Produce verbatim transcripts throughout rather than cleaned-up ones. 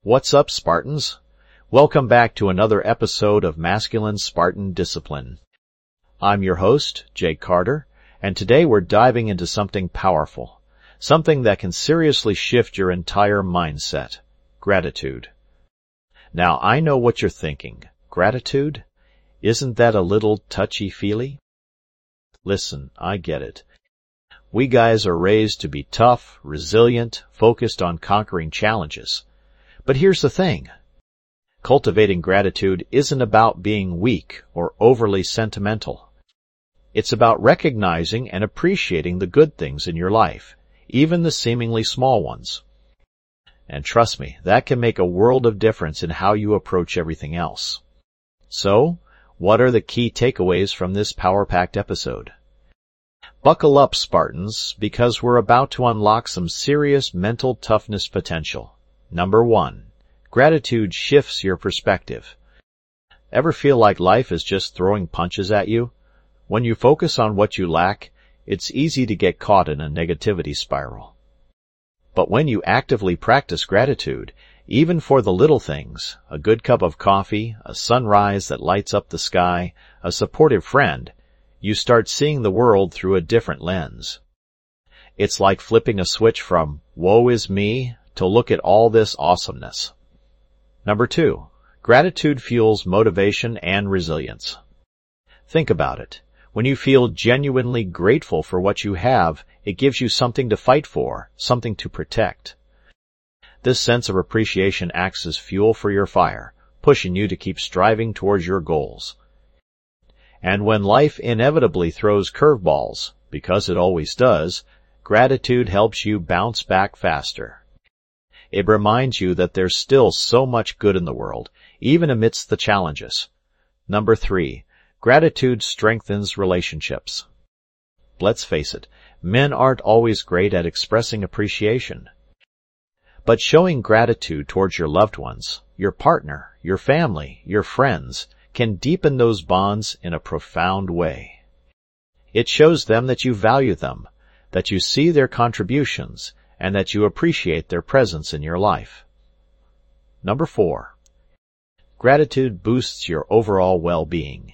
What's up, Spartans? Welcome back to another episode of Masculine Spartan Discipline. I'm your host, Jake Carter, and today we're diving into something powerful, something that can seriously shift your entire mindset: gratitude. Now, I know what you're thinking. Gratitude? Isn't that a little touchy-feely? Listen, I get it. We guys are raised to be tough, resilient, focused on conquering challenges. But here's the thing. Cultivating gratitude isn't about being weak or overly sentimental. It's about recognizing and appreciating the good things in your life, even the seemingly small ones. And trust me, that can make a world of difference in how you approach everything else. So, what are the key takeaways from this power-packed episode? Buckle up, Spartans, because we're about to unlock some serious mental toughness potential. Number one, gratitude shifts your perspective. Ever feel like life is just throwing punches at you? When you focus on what you lack, it's easy to get caught in a negativity spiral. But when you actively practice gratitude, even for the little things, a good cup of coffee, a sunrise that lights up the sky, a supportive friend, you start seeing the world through a different lens. It's like flipping a switch from woe is me to look at all this awesomeness. Number two, gratitude fuels motivation and resilience. Think about it. When you feel genuinely grateful for what you have, it gives you something to fight for, something to protect. This sense of appreciation acts as fuel for your fire, pushing you to keep striving towards your goals. And when life inevitably throws curveballs, because it always does, gratitude helps you bounce back faster. It reminds you that there's still so much good in the world, even amidst the challenges. Number three, gratitude strengthens relationships. Let's face it, men aren't always great at expressing appreciation. But showing gratitude towards your loved ones, your partner, your family, your friends, can deepen those bonds in a profound way. It shows them that you value them, that you see their contributions, and that you appreciate their presence in your life. Number four, gratitude boosts your overall well-being.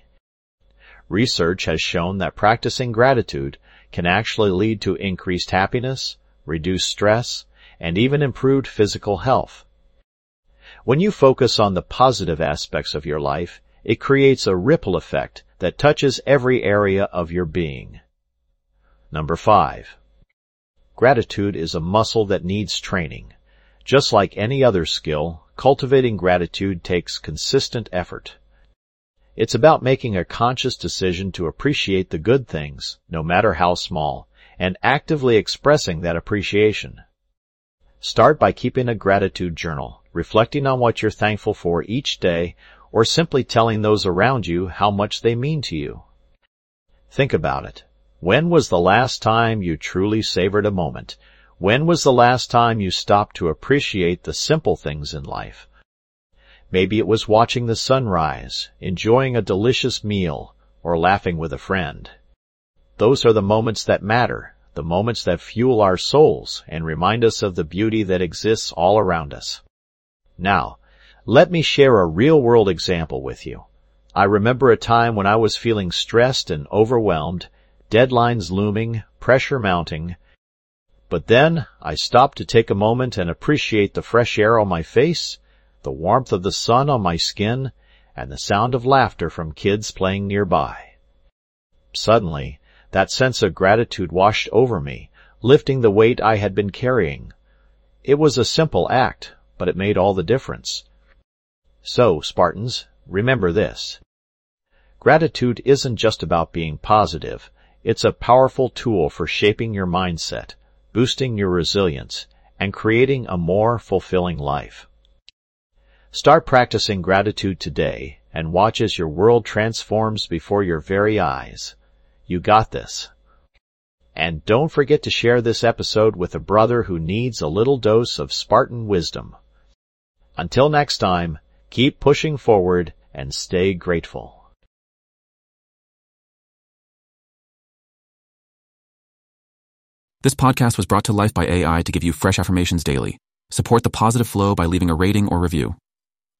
Research has shown that practicing gratitude can actually lead to increased happiness, reduced stress, and even improved physical health. When you focus on the positive aspects of your life, it creates a ripple effect that touches every area of your being. Number five, gratitude is a muscle that needs training. Just like any other skill, cultivating gratitude takes consistent effort. It's about making a conscious decision to appreciate the good things, no matter how small, and actively expressing that appreciation. Start by keeping a gratitude journal, reflecting on what you're thankful for each day, or simply telling those around you how much they mean to you. Think about it. When was the last time you truly savored a moment? When was the last time you stopped to appreciate the simple things in life? Maybe it was watching the sunrise, enjoying a delicious meal, or laughing with a friend. Those are the moments that matter, the moments that fuel our souls and remind us of the beauty that exists all around us. Now, let me share a real-world example with you. I remember a time when I was feeling stressed and overwhelmed, deadlines looming, pressure mounting. But then I stopped to take a moment and appreciate the fresh air on my face, the warmth of the sun on my skin, and the sound of laughter from kids playing nearby. Suddenly, that sense of gratitude washed over me, lifting the weight I had been carrying. It was a simple act, but it made all the difference. So, Spartans, remember this. Gratitude isn't just about being positive. It's a powerful tool for shaping your mindset, boosting your resilience, and creating a more fulfilling life. Start practicing gratitude today and watch as your world transforms before your very eyes. You got this. And don't forget to share this episode with a brother who needs a little dose of Spartan wisdom. Until next time, keep pushing forward and stay grateful. This podcast was brought to life by A I to give you fresh affirmations daily. Support the positive flow by leaving a rating or review.